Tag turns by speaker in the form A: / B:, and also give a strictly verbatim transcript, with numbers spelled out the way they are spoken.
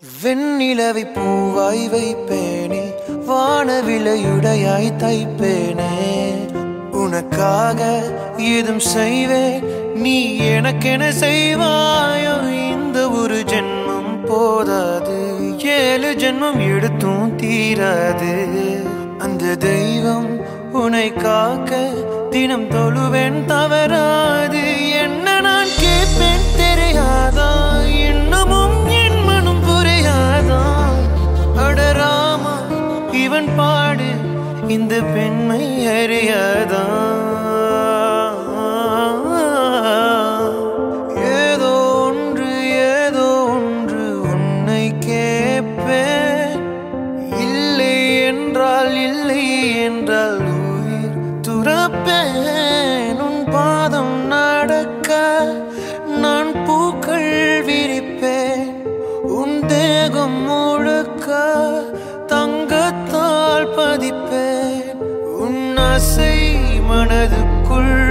A: வெண்ணிலவை பூவாய் வைப்பேனே, வானவிலையுடையாய் தைப்பேனே. உனக்காக ஏதும் செய்வேன், நீ எனக்கென செய்வாயோ. இந்த ஒரு ஜென்மம் போதாது, ஏழு ஜென்மம் எடுத்தும் தீராது. அந்த தெய்வம் உன்னை காக்க தினம் தொழுவேன் தவறாது. என்ன நான் கேட்பேன் தெரியாதா, இன்னமும் என் மனம் புரியாதா. அடராமா இவன் பாடு இந்த பெண்மை அறியாதா. ஏதோ ஒன்று ஏதோ ஒன்று உன்னை கேட்பேன். இல்லை என்றால் இல்லை என்றால் உயிர் துறப்பேன். உன் பாதம் நடக்க நான் பூக்கள் விரிப்பேன். உன் தேகம் முழுக்க தங்கத்தால் பதிப்பேன். உன் ஆசை மனதுக்குள்